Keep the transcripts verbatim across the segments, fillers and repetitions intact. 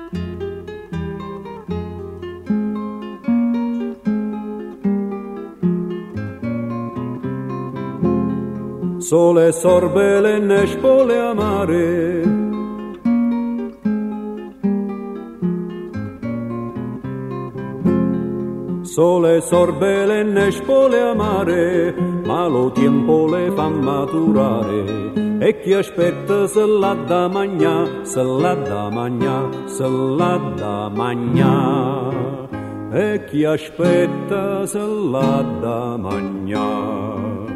Sole sorbe le nespole amare, sole sorbe le nespole amare, ma lo tempo le fa maturare. E chi aspetta se l'ha da mangià, se l'ha da mangià, se l'ha da mangià. E chi aspetta se l'ha da mangià.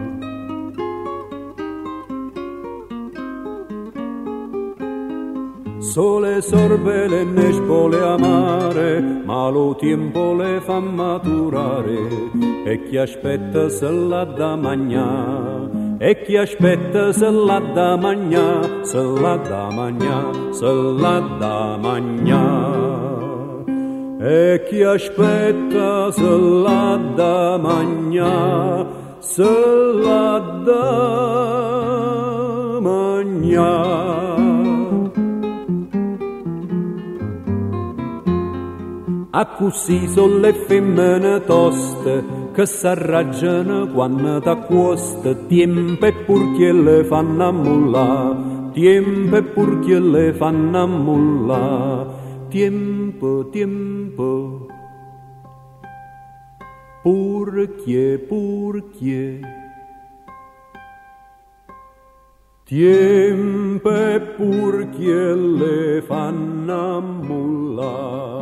Sole sorbe le nespole amare, ma lo tempo le fa maturare. E chi aspetta se l'ha da mangià, e chi aspetta se l'ha da mangià, se l'ha da mangià, se l'ha da mangià. E chi aspetta se l'ha da mangià, se l'ha da mangià. A così sono le femmine toste che s'arraggiano quando t'accosta. Tiempo e purché le fanno ammullà, tiempo e purché le fanno ammullà. Tiempo, tiempo, purché, purché. Tiempo e purché le fanno ammullà.